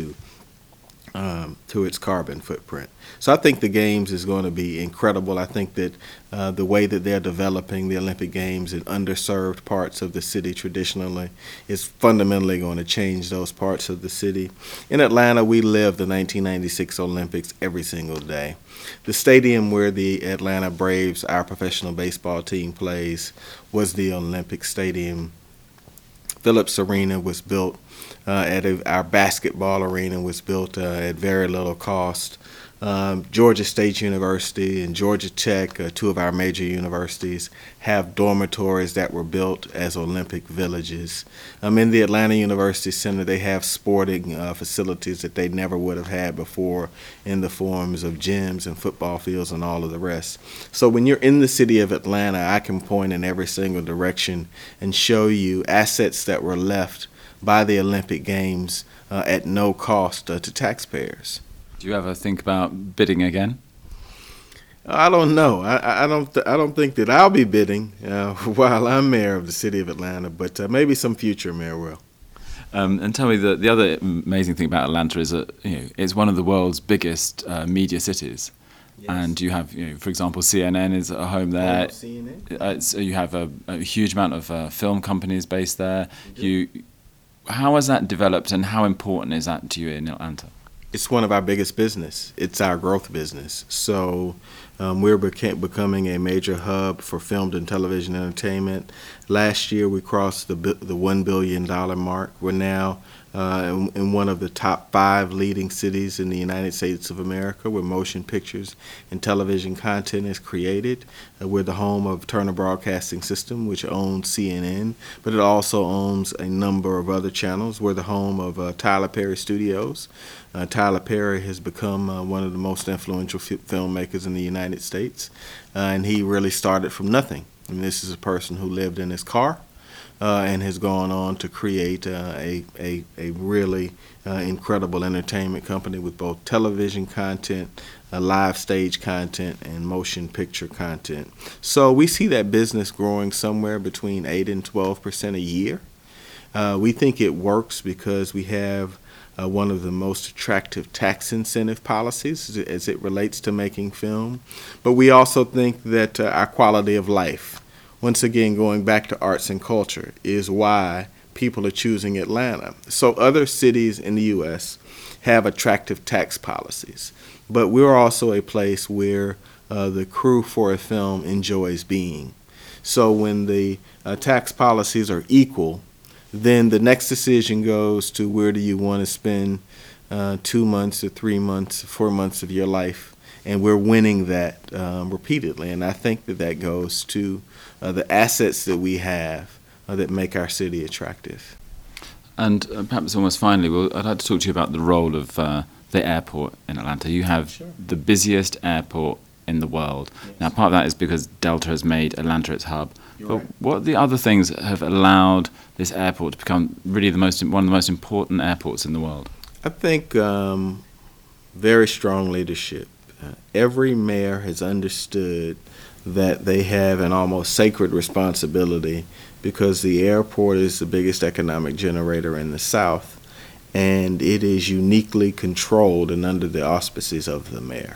Um, to its carbon footprint. So I think the Games is going to be incredible. I think that uh, the way that they're developing the Olympic Games in underserved parts of the city traditionally is fundamentally going to change those parts of the city. In Atlanta, we live the nineteen ninety-six Olympics every single day. The stadium where the Atlanta Braves, our professional baseball team, plays was the Olympic Stadium. Phillips Arena was built Uh, at a, our basketball arena was built uh, at very little cost. Um, Georgia State University and Georgia Tech, uh, two of our major universities, have dormitories that were built as Olympic villages. Um, in the Atlanta University Center, they have sporting uh, facilities that they never would have had before in the forms of gyms and football fields and all of the rest. So when you're in the city of Atlanta, I can point in every single direction and show you assets that were left by the Olympic Games uh, at no cost uh, to taxpayers. Do you ever think about bidding again? I don't know. I, I don't. Th- I don't think that I'll be bidding uh, while I'm mayor of the city of Atlanta, but uh, maybe some future mayor will. Um, and tell me, the the other amazing thing about Atlanta is that you know it's one of the world's biggest uh, media cities, yes. And you have, you know, for example, C N N is a home there. Oh, C N N. Uh, so you have a, a huge amount of uh, film companies based there. You, how has that developed, and how important is that to you in Atlanta? It's one of our biggest business. It's our growth business. So um, we're beca- becoming a major hub for filmed and television entertainment. Last year we crossed the the one billion dollars mark. We're now uh, in, in one of the top five leading cities in the United States of America where motion pictures and television content is created. Uh, we're the home of Turner Broadcasting System, which owns C N N, but it also owns a number of other channels. We're the home of uh, Tyler Perry Studios. Uh, Tyler Perry has become uh, one of the most influential f- filmmakers in the United States, uh, and he really started from nothing. I mean, this is a person who lived in his car uh, and has gone on to create uh, a, a, a really uh, incredible entertainment company with both television content, uh, live stage content, and motion picture content. So we see that business growing somewhere between eight and twelve percent a year. Uh, we think it works because we have Uh, one of the most attractive tax incentive policies as it relates to making film. But we also think that uh, our quality of life, once again going back to arts and culture, is why people are choosing Atlanta. So other cities in the U S have attractive tax policies, but we're also a place where uh, the crew for a film enjoys being. So when the uh, tax policies are equal, then the next decision goes to where do you want to spend uh, two months or three months, four months of your life, and we're winning that um, repeatedly. And I think that that goes to uh, the assets that we have uh, that make our city attractive. And uh, perhaps almost finally, well, I'd like to talk to you about the role of uh, the airport in Atlanta. You have sure. the busiest airport in the world. Yes. Now, part of that is because Delta has made Atlanta its hub. You're but right. What are the other things that have allowed this airport to become really the most one of the most important airports in the world? I think um, very strong leadership. Uh, every mayor has understood that they have an almost sacred responsibility because the airport is the biggest economic generator in the South, and it is uniquely controlled and under the auspices of the mayor.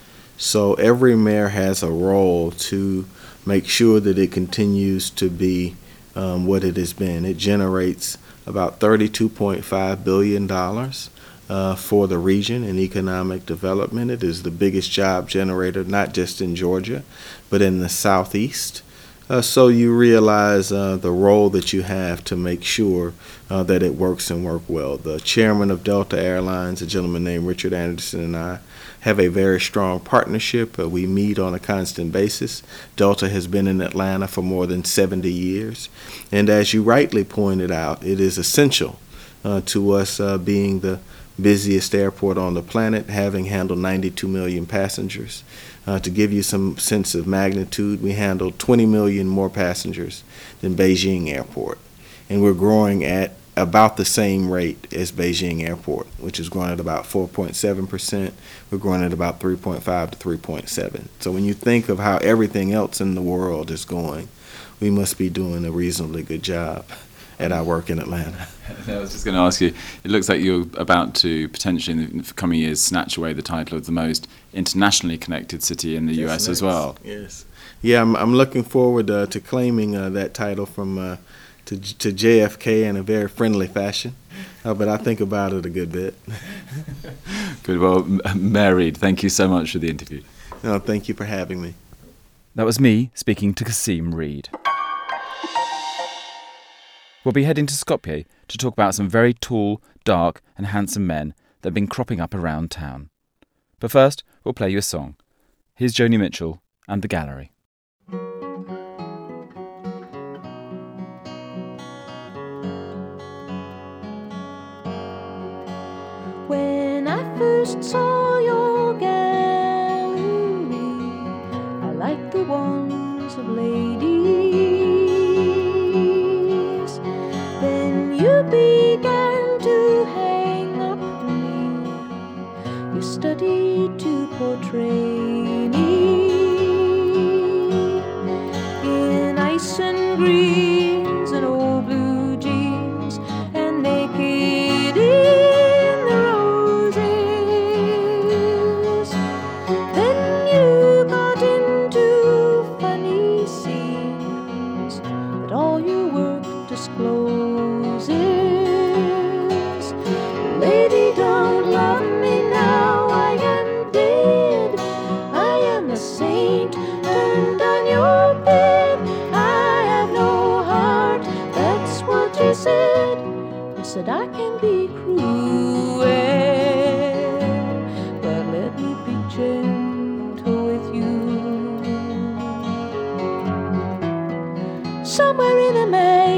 So every mayor has a role to make sure that it continues to be um, what it has been. It generates about thirty-two point five billion dollars uh, for the region in economic development. It is the biggest job generator, not just in Georgia, but in the Southeast. Uh, so you realize uh, the role that you have to make sure uh, that it works and work well. The chairman of Delta Airlines, a gentleman named Richard Anderson, and I have a very strong partnership. Uh, we meet on a constant basis. Delta has been in Atlanta for more than seventy years. And as you rightly pointed out, it is essential uh, to us uh, being the busiest airport on the planet, having handled ninety-two million passengers. Uh, to give you some sense of magnitude, we handle twenty million more passengers than Beijing Airport. And we're growing at about the same rate as Beijing Airport, which is growing at about four point seven percent. We're growing at about three point five to three point seven. So when you think of how everything else in the world is going, we must be doing a reasonably good job at our work in Atlanta. I was just going to ask you, it looks like you're about to potentially in the coming years snatch away the title of the most internationally connected city in the yes, U S nice. as well. Yes. Yeah, I'm, I'm looking forward uh, to claiming uh, that title from uh, to, to J F K in a very friendly fashion, uh, but I think about it a good bit. Good. Well, Mayor Reed, thank you so much for the interview. No, thank you for having me. That was me speaking to Kasim Reed. We'll be heading to Skopje to talk about some very tall, dark and handsome men that have been cropping up around town. But first, we'll play you a song. Here's Joni Mitchell and The Gallery. When I first saw your gallery, I liked the ones of ladies. You began to hang up me. You studied to portray me. greens and old blue jeans and naked in the roses. Then you got into funny scenes that all your work discloses. Lady, don't love me now, I am dead. I am a saint turned on your bed. I have no heart, that's what you said. You said I can be cruel, but let me be gentle with you. Somewhere in a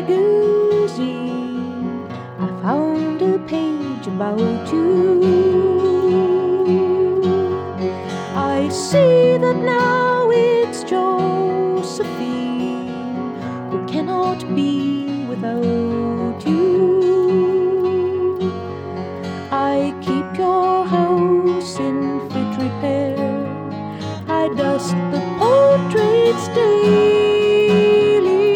magazine I found a page about you. I see that now it's Josephine who cannot be without you. I keep your house in fit repair. I dust the portraits daily.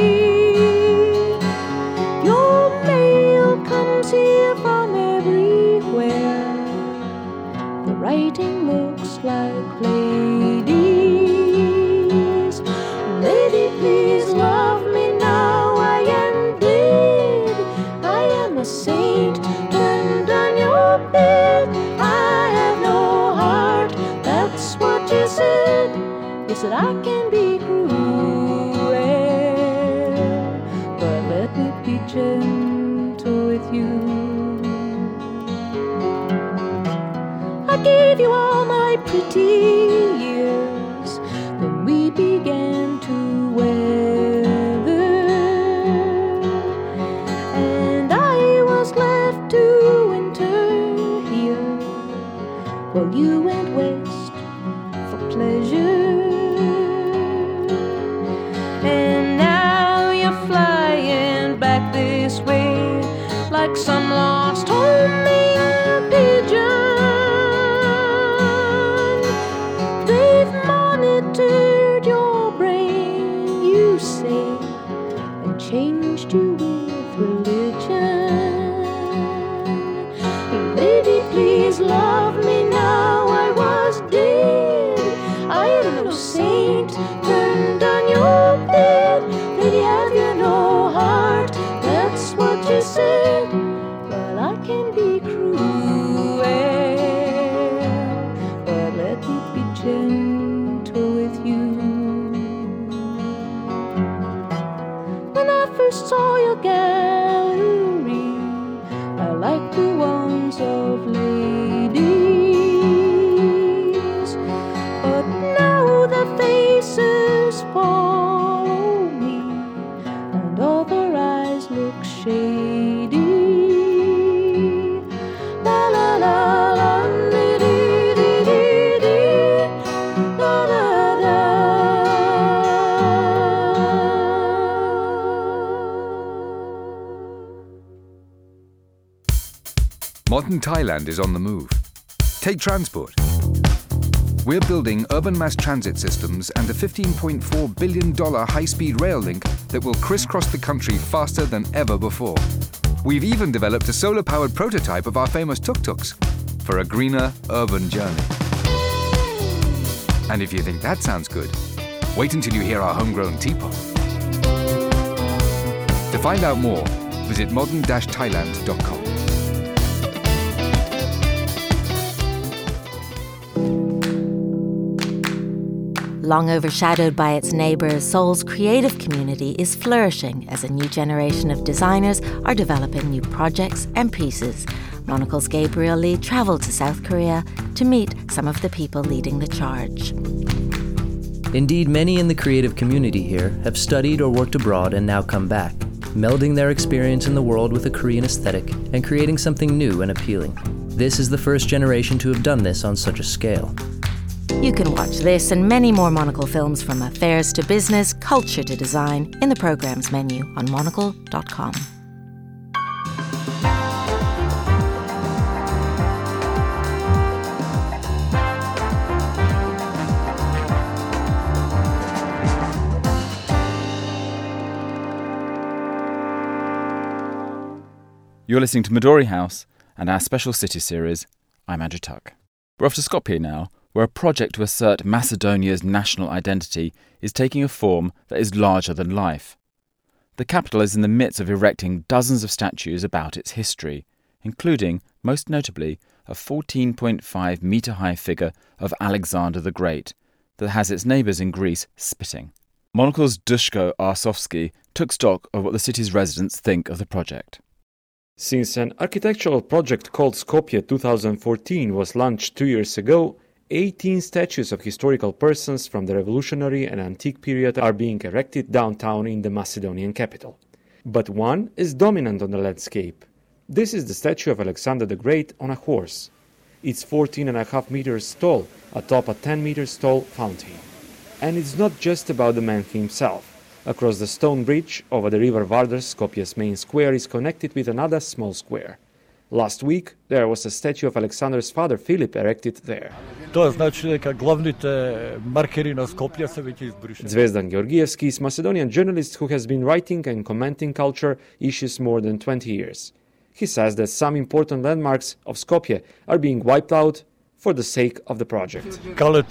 Your mail comes here from everywhere. The writing looks like ladies. Lady, please love me now, I am dead. I am a saint turned on your bed. I have no heart, that's what you said. You said I can be cruel, but let me be gentle with you. I gave you all my pretty years, then we began to weather, and I was left to winter here while you went west for pleasure. And now you're flying back this way like some lost homing pigeon. They've monitored your brain, you say, and changed you with religion. Lady, please love me now, I was dead. I am no saint turned on your bed. Lady, have you no heart, that's what you said. Well, I can be cruel, but let me be gentle with you. When I first saw your gallery, I liked the ones of ladies, but now the faces follow me, and all their eyes look shady. La la la la, dee dee dee dee dee, la la la. Modern Thailand is on the move. Take transport. We're building urban mass transit systems and a fifteen point four billion dollars high-speed rail link that will crisscross the country faster than ever before. We've even developed a solar-powered prototype of our famous tuk-tuks for a greener urban journey. And if you think that sounds good, wait until you hear our homegrown teapot. To find out more, visit modern dash thailand dot com. Long overshadowed by its neighbours, Seoul's creative community is flourishing as a new generation of designers are developing new projects and pieces. Monocle's Gabriel Lee travelled to South Korea to meet some of the people leading the charge. Indeed, many in the creative community here have studied or worked abroad and now come back, melding their experience in the world with a Korean aesthetic and creating something new and appealing. This is the first generation to have done this on such a scale. You can watch this and many more Monocle films, from affairs to business, culture to design, in the programmes menu on monocle dot com. You're listening to Midori House and our special city series. I'm Andrew Tuck. We're off to Skopje now, where a project to assert Macedonia's national identity is taking a form that is larger than life. The capital is in the midst of erecting dozens of statues about its history, including, most notably, a fourteen point five metre high figure of Alexander the Great that has its neighbours in Greece spitting. Monocle's Duško Arsovsky took stock of what the city's residents think of the project. Since an architectural project called Skopje twenty fourteen was launched two years ago, eighteen statues of historical persons from the revolutionary and antique period are being erected downtown in the Macedonian capital. But one is dominant on the landscape. This is the statue of Alexander the Great on a horse. It's fourteen and a half meters tall, atop a ten meters tall fountain. And it's not just about the man himself. Across the stone bridge over the river Vardar, Skopje's main square is connected with another small square. Last week, there was a statue of Alexander's father Philip erected there. Zvezdan Georgievski is a Macedonian journalist who has been writing and commenting culture issues more than twenty years. He says that some important landmarks of Skopje are being wiped out for the sake of the project.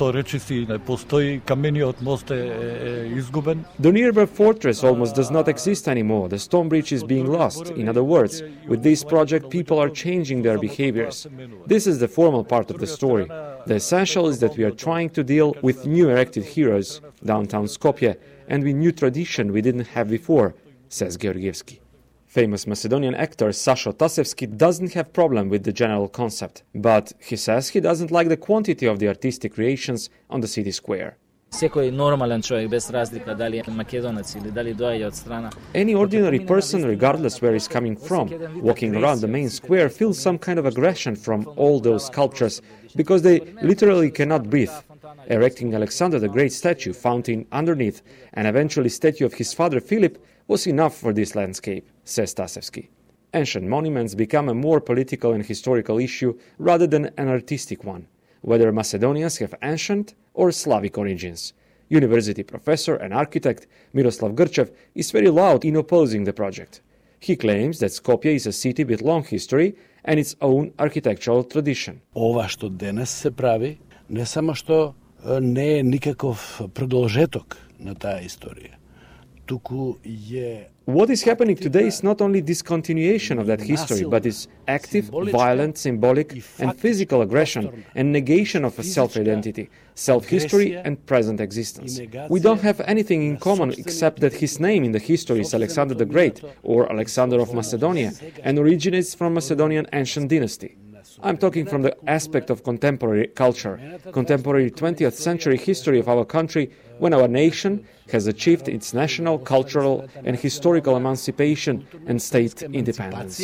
The nearby fortress almost does not exist anymore. The stone bridge is being lost. In other words, with this project, people are changing their behaviors. This is the formal part of the story. The essential is that we are trying to deal with new erected heroes downtown Skopje and with new tradition we didn't have before, says Georgievski. Famous Macedonian actor Sašo Tasevski doesn't have problem with the general concept, but he says he doesn't like the quantity of the artistic creations on the city square. Any ordinary person, regardless where he's coming from, walking around the main square feels some kind of aggression from all those sculptures because they literally cannot breathe. Erecting Alexander the Great statue, fountain underneath, and eventually statue of his father Philip was enough for this landscape, says Tasevski. Ancient monuments become a more political and historical issue rather than an artistic one, whether Macedonians have ancient or Slavic origins. University professor and architect Miroslav Grčev is very loud in opposing the project. He claims that Skopje is a city with long history and its own architectural tradition. Ова што денес се прави, не само што не е никаков продолжеток на таа историја. What is happening today is not only discontinuation of that history, but is active, violent, symbolic, and physical aggression and negation of a self-identity, self-history, and present existence. We don't have anything in common except that his name in the history is Alexander the Great, or Alexander of Macedonia, and originates from Macedonian ancient dynasty. I'm talking from the aspect of contemporary culture, contemporary twentieth century history of our country, when our nation has achieved its national, cultural and historical emancipation and state independence.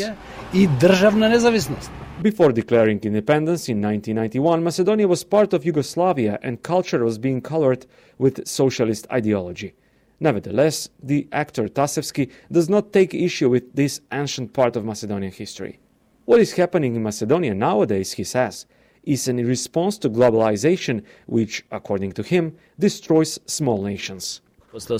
Before declaring independence in nineteen ninety-one, Macedonia was part of Yugoslavia and culture was being colored with socialist ideology. Nevertheless, the actor Tasevski does not take issue with this ancient part of Macedonian history. What is happening in Macedonia nowadays, he says, is a response to globalization which, according to him, destroys small nations. After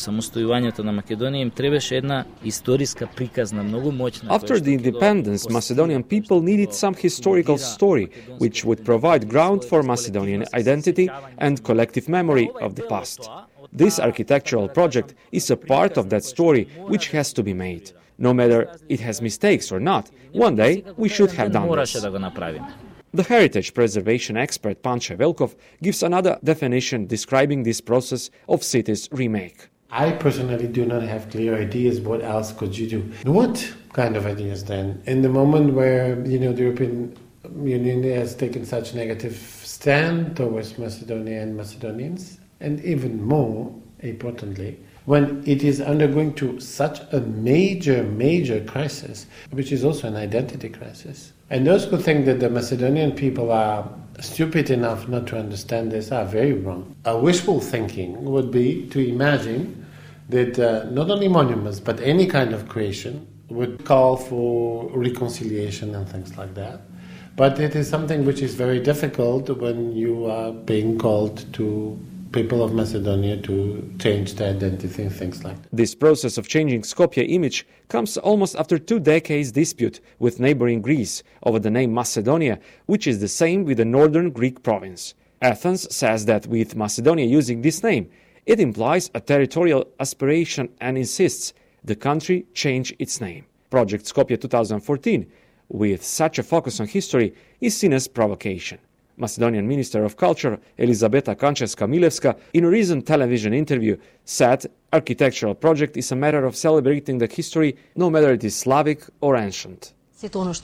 the independence, Macedonian people needed some historical story which would provide ground for Macedonian identity and collective memory of the past. This architectural project is a part of that story which has to be made. No matter it has mistakes or not, one day we should have done this. The heritage preservation expert Panče Velkov gives another definition describing this process of cities remake. I personally do not have clear ideas what else could you do. What kind of ideas then? In the moment where, you know, the European Union has taken such negative stand towards Macedonia and Macedonians, and even more importantly, when it is undergoing to such a major, major crisis, which is also an identity crisis. And those who think that the Macedonian people are stupid enough not to understand this are very wrong. A wishful thinking would be to imagine that uh, not only monuments, but any kind of creation would call for reconciliation and things like that. But it is something which is very difficult when you are being called to people of Macedonia to change their identity and things like that. This process of changing Skopje image comes almost after two decades dispute with neighboring Greece over the name Macedonia, which is the same with the northern Greek province. Athens says that with Macedonia using this name, it implies a territorial aspiration and insists the country change its name. Project Skopje twenty fourteen, with such a focus on history, is seen as provocation. Macedonian Minister of Culture Elizabeta Kančevska-Milevska, in a recent television interview, said architectural project is a matter of celebrating the history, no matter it is Slavic or ancient. All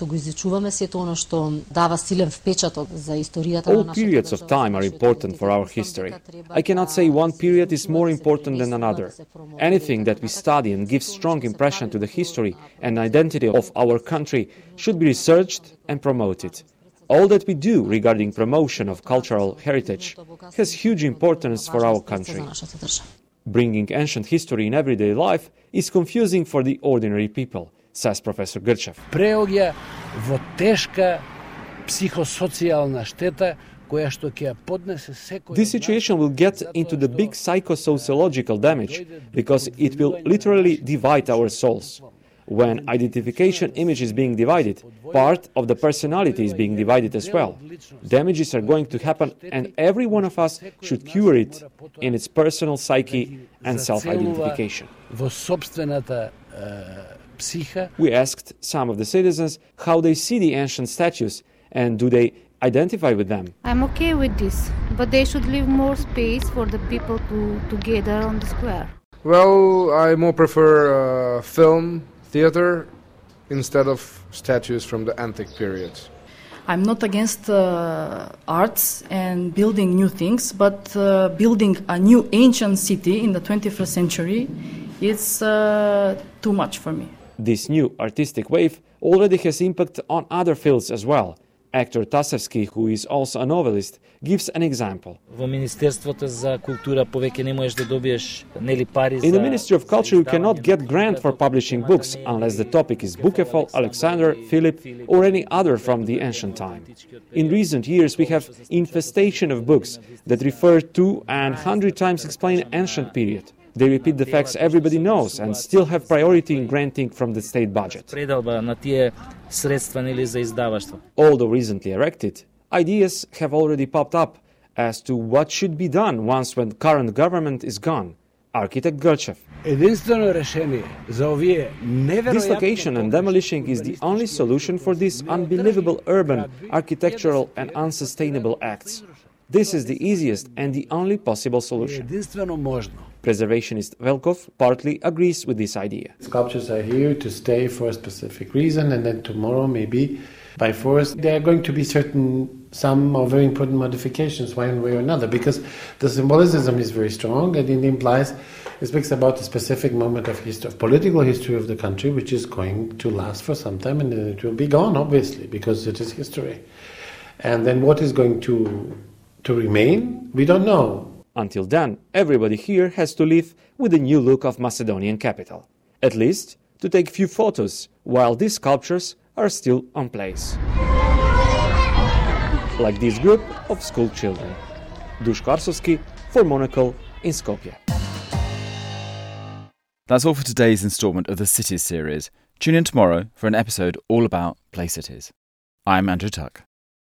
periods of time are important for our history. I cannot say one period is more important than another. Anything that we study and gives strong impression to the history and identity of our country should be researched and promoted. All that we do regarding promotion of cultural heritage has huge importance for our country. Bringing ancient history in everyday life is confusing for the ordinary people, says Professor Grčev. Преоѓа во тешка психосоцијална штета која што ќе ја поднесе секој. This situation will get into the big psychosociological damage because it will literally divide our souls. When identification image is being divided, part of the personality is being divided as well. Damages are going to happen and every one of us should cure it in its personal psyche and self-identification. We asked some of the citizens how they see the ancient statues and do they identify with them. I'm okay with this, but they should leave more space for the people to, to gather on the square. Well, I more prefer uh, film, theater, instead of statues from the antique period. I'm not against uh, arts and building new things, but uh, building a new ancient city in the twenty-first century, it's uh, too much for me. This new artistic wave already has impact on other fields as well. Actor Tasevski, who is also a novelist, gives an example. In the Ministry of Culture, you cannot get grant for publishing books unless the topic is Bucephal, Alexander, Philip, or any other from the ancient time. In recent years, we have infestation of books that refer to and hundred times explain ancient period. They repeat the facts everybody knows and still have priority in granting from the state budget. Although recently erected, ideas have already popped up as to what should be done once when current government is gone. Architect Grčev. Dislocation and demolition is the only solution for these unbelievable urban, architectural and unsustainable acts. This is the easiest and the only possible solution. Preservationist Velkov partly agrees with this idea. Sculptures are here to stay for a specific reason, and then tomorrow, maybe by force, there are going to be certain, some or very important modifications one way or another, because the symbolicism is very strong and it implies, it speaks about a specific moment of history, of political history of the country, which is going to last for some time, and then it will be gone, obviously, because it is history. And then what is going to to remain, we don't know. Until then, everybody here has to live with the new look of Macedonian capital. At least to take few photos while these sculptures are still on place. Like this group of school children. Duško Arsovski for Monocle in Skopje. That's all for today's instalment of the Cities series. Tune in tomorrow for an episode all about play cities. I'm Andrew Tuck.